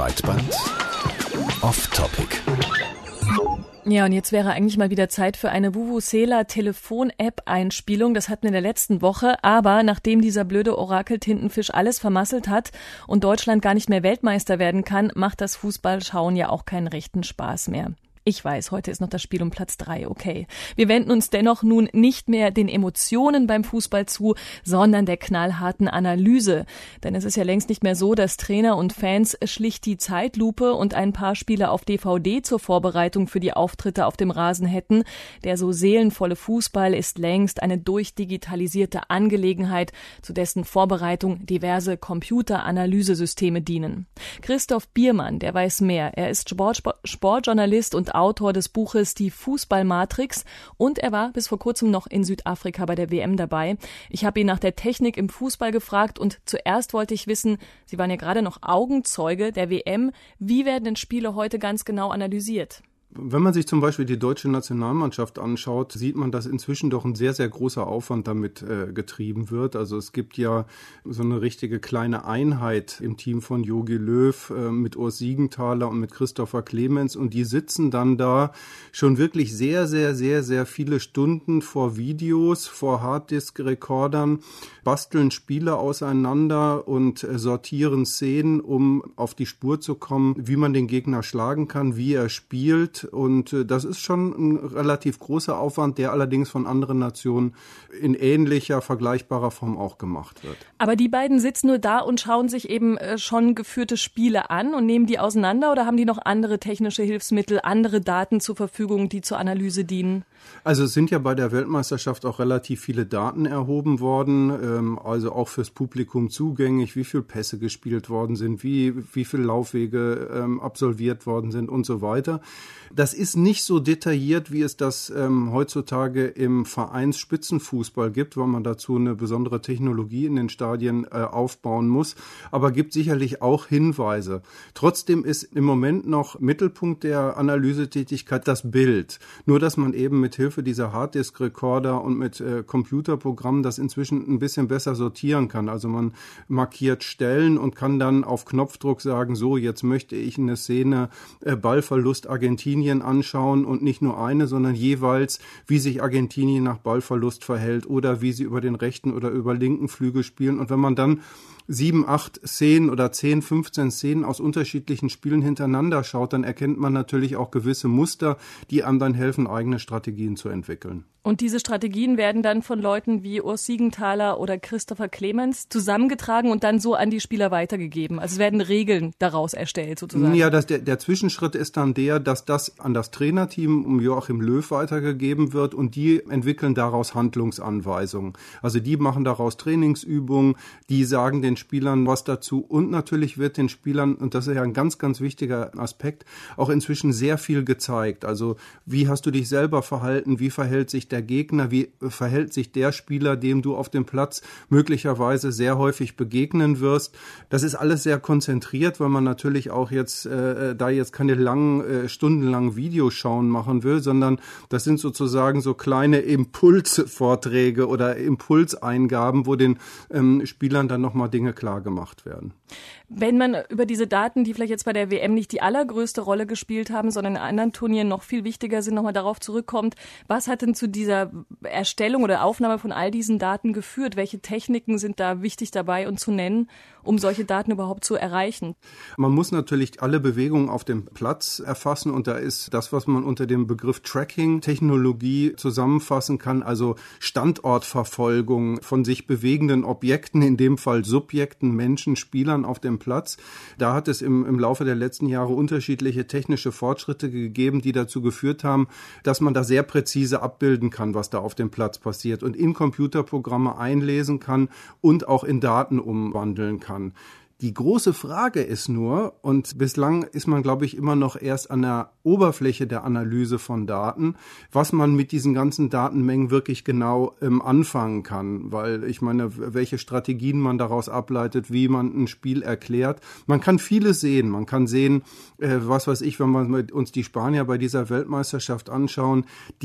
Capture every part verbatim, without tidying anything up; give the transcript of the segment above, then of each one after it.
Breitband Off-Topic. Ja, und jetzt wäre eigentlich mal wieder Zeit für eine Vuvuzela-Telefon-App-Einspielung. Das hatten wir in der letzten Woche. Aber nachdem dieser blöde Orakel-Tintenfisch alles vermasselt hat und Deutschland gar nicht mehr Weltmeister werden kann, macht das Fußballschauen ja auch keinen rechten Spaß mehr. Ich weiß, heute ist noch das Spiel um Platz drei, okay. Wir wenden uns dennoch nun nicht mehr den Emotionen beim Fußball zu, sondern der knallharten Analyse. Denn es ist ja längst nicht mehr so, dass Trainer und Fans schlicht die Zeitlupe und ein paar Spiele auf D V D zur Vorbereitung für die Auftritte auf dem Rasen hätten. Der so seelenvolle Fußball ist längst eine durchdigitalisierte Angelegenheit, zu dessen Vorbereitung diverse Computeranalysesysteme dienen. Christoph Biermann, der weiß mehr. Er ist Sport, Sportjournalist und Autor des Buches Die Fußballmatrix und er war bis vor kurzem noch in Südafrika bei der W M dabei. Ich habe ihn nach der Technik im Fußball gefragt und zuerst wollte ich wissen, Sie waren ja gerade noch Augenzeuge der W M. Wie werden denn Spiele heute ganz genau analysiert? Wenn man sich zum Beispiel die deutsche Nationalmannschaft anschaut, sieht man, dass inzwischen doch ein sehr, sehr großer Aufwand damit äh, getrieben wird. Also es gibt ja so eine richtige kleine Einheit im Team von Jogi Löw äh, mit Urs Siegenthaler und mit Christopher Clemens und die sitzen dann da schon wirklich sehr, sehr, sehr, sehr viele Stunden vor Videos, vor Harddisk-Rekordern, basteln Spiele auseinander und äh, sortieren Szenen, um auf die Spur zu kommen, wie man den Gegner schlagen kann, wie er spielt. Und das ist schon ein relativ großer Aufwand, der allerdings von anderen Nationen in ähnlicher, vergleichbarer Form auch gemacht wird. Aber die beiden sitzen nur da und schauen sich eben schon geführte Spiele an und nehmen die auseinander oder haben die noch andere technische Hilfsmittel, andere Daten zur Verfügung, die zur Analyse dienen? Also es sind ja bei der Weltmeisterschaft auch relativ viele Daten erhoben worden, also auch fürs Publikum zugänglich, wie viele Pässe gespielt worden sind, wie, wie viele Laufwege absolviert worden sind und so weiter. Das ist nicht so detailliert, wie es das ähm, heutzutage im Vereinsspitzenfußball gibt, weil man dazu eine besondere Technologie in den Stadien äh, aufbauen muss, aber gibt sicherlich auch Hinweise. Trotzdem ist im Moment noch Mittelpunkt der Analysetätigkeit das Bild. Nur, dass man eben mit Hilfe dieser Harddisk-Recorder und mit äh, Computerprogrammen das inzwischen ein bisschen besser sortieren kann. Also man markiert Stellen und kann dann auf Knopfdruck sagen, so, jetzt möchte ich eine Szene äh, Ballverlust Argentinien anschauen und nicht nur eine, sondern jeweils, wie sich Argentinien nach Ballverlust verhält oder wie sie über den rechten oder über linken Flügel spielen. Und wenn man dann sieben, acht Szenen oder zehn, fünfzehn Szenen aus unterschiedlichen Spielen hintereinander schaut, dann erkennt man natürlich auch gewisse Muster, die einem dann helfen, eigene Strategien zu entwickeln. Und diese Strategien werden dann von Leuten wie Urs Siegenthaler oder Christopher Clemens zusammengetragen und dann so an die Spieler weitergegeben. Also es werden Regeln daraus erstellt sozusagen. Ja, das, der, der Zwischenschritt ist dann der, dass das an das Trainerteam um Joachim Löw weitergegeben wird und die entwickeln daraus Handlungsanweisungen. Also die machen daraus Trainingsübungen, die sagen den Spielern was dazu und natürlich wird den Spielern, und das ist ja ein ganz, ganz wichtiger Aspekt, auch inzwischen sehr viel gezeigt. Also wie hast du dich selber verhalten, wie verhält sich der Gegner, wie verhält sich der Spieler, dem du auf dem Platz möglicherweise sehr häufig begegnen wirst. Das ist alles sehr konzentriert, weil man natürlich auch jetzt äh, da jetzt keine langen, äh, stundenlangen Videoschauen machen will, sondern das sind sozusagen so kleine Impulsvorträge oder Impulseingaben, wo den ähm, Spielern dann nochmal Dinge klar gemacht werden. Wenn man über diese Daten, die vielleicht jetzt bei der W M nicht die allergrößte Rolle gespielt haben, sondern in anderen Turnieren noch viel wichtiger sind, nochmal darauf zurückkommt, was hat denn zu dieser Erstellung oder Aufnahme von all diesen Daten geführt? Welche Techniken sind da wichtig dabei und zu nennen, um solche Daten überhaupt zu erreichen? Man muss natürlich alle Bewegungen auf dem Platz erfassen und da ist das, was man unter dem Begriff Tracking-Technologie zusammenfassen kann, also Standortverfolgung von sich bewegenden Objekten, in dem Fall Subjekten, Menschen, Spielern auf dem Platz. Da hat es im, im Laufe der letzten Jahre unterschiedliche technische Fortschritte gegeben, die dazu geführt haben, dass man da sehr präzise abbilden kann, was da auf dem Platz passiert und in Computerprogramme einlesen kann und auch in Daten umwandeln kann. Die große Frage ist nur, und bislang ist man, glaube ich, immer noch erst an der Oberfläche der Analyse von Daten, was man mit diesen ganzen Datenmengen wirklich genau ähm, anfangen kann. Weil ich meine, welche Strategien man daraus ableitet, wie man ein Spiel erklärt. Man kann vieles sehen. Man kann sehen, äh, was weiß ich, wenn wir uns die Spanier bei dieser Weltmeisterschaft anschauen, die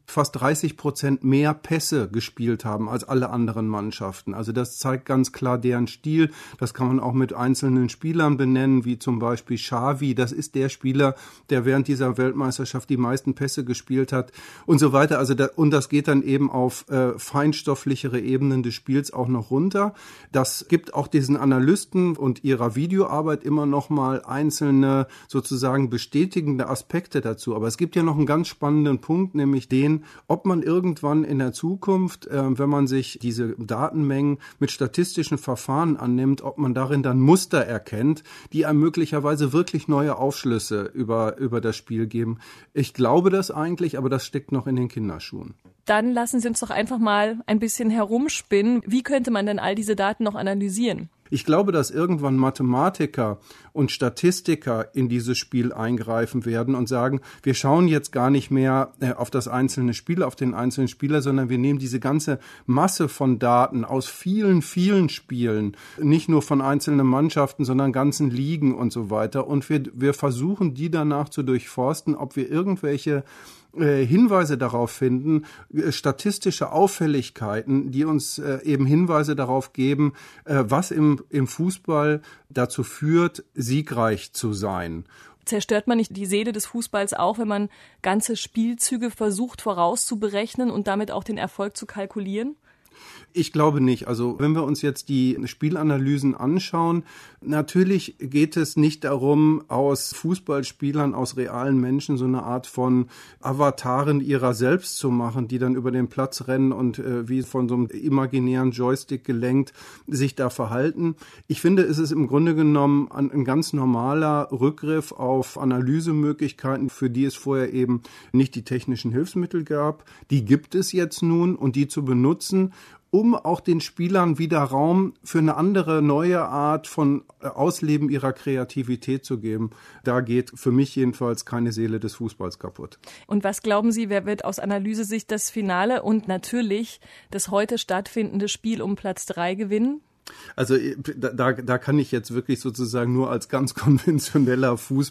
fast dreißig Prozent mehr Pässe gespielt haben als alle anderen Mannschaften. Also das zeigt ganz klar deren Stil. Das kann man auch mit einzelnen Spielern benennen, wie zum Beispiel Xavi. Das ist der Spieler, der während dieser Weltmeisterschaft die meisten Pässe gespielt hat und so weiter. Also da, und das geht dann eben auf äh, feinstofflichere Ebenen des Spiels auch noch runter. Das gibt auch diesen Analysten und ihrer Videoarbeit immer noch mal einzelne sozusagen bestätigende Aspekte dazu. Aber es gibt ja noch einen ganz spannenden Punkt, nämlich den, ob man irgendwann in der Zukunft, äh, wenn man sich diese Datenmengen mit statistischen Verfahren annimmt, ob man darin dann Muster erkennt, die einem möglicherweise wirklich neue Aufschlüsse über, über das Spiel geben. Ich glaube das eigentlich, aber das steckt noch in den Kinderschuhen. Dann lassen Sie uns doch einfach mal ein bisschen herumspinnen. Wie könnte man denn all diese Daten noch analysieren? Ich glaube, dass irgendwann Mathematiker und Statistiker in dieses Spiel eingreifen werden und sagen, wir schauen jetzt gar nicht mehr auf das einzelne Spiel, auf den einzelnen Spieler, sondern wir nehmen diese ganze Masse von Daten aus vielen, vielen Spielen, nicht nur von einzelnen Mannschaften, sondern ganzen Ligen und so weiter. Und wir, wir versuchen, die danach zu durchforsten, ob wir irgendwelche Hinweise darauf finden, statistische Auffälligkeiten, die uns äh, eben Hinweise darauf geben, äh, was im, im Fußball dazu führt, siegreich zu sein. Zerstört man nicht die Seele des Fußballs auch, wenn man ganze Spielzüge versucht vorauszuberechnen und damit auch den Erfolg zu kalkulieren? Ich glaube nicht. Also wenn wir uns jetzt die Spielanalysen anschauen, natürlich geht es nicht darum, aus Fußballspielern, aus realen Menschen so eine Art von Avataren ihrer selbst zu machen, die dann über den Platz rennen und äh, wie von so einem imaginären Joystick gelenkt sich da verhalten. Ich finde, es ist im Grunde genommen ein, ein ganz normaler Rückgriff auf Analysemöglichkeiten, für die es vorher eben nicht die technischen Hilfsmittel gab. Die gibt es jetzt nun und die zu benutzen, um auch den Spielern wieder Raum für eine andere, neue Art von Ausleben ihrer Kreativität zu geben. Da geht für mich jedenfalls keine Seele des Fußballs kaputt. Und was glauben Sie, wer wird aus Analysesicht das Finale und natürlich das heute stattfindende Spiel um Platz drei gewinnen? Also da, da kann ich jetzt wirklich sozusagen nur als ganz konventioneller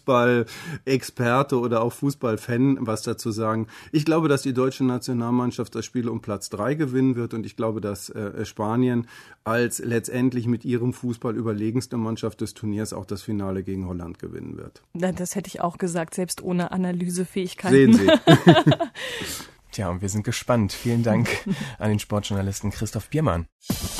Fußball-Experte oder auch Fußballfan was dazu sagen. Ich glaube, dass die deutsche Nationalmannschaft das Spiel um Platz drei gewinnen wird und ich glaube, dass äh, Spanien als letztendlich mit ihrem Fußball überlegenste Mannschaft des Turniers auch das Finale gegen Holland gewinnen wird. Das hätte ich auch gesagt, selbst ohne Analysefähigkeiten. Sehen Sie. Tja, und wir sind gespannt. Vielen Dank an den Sportjournalisten Christoph Biermann.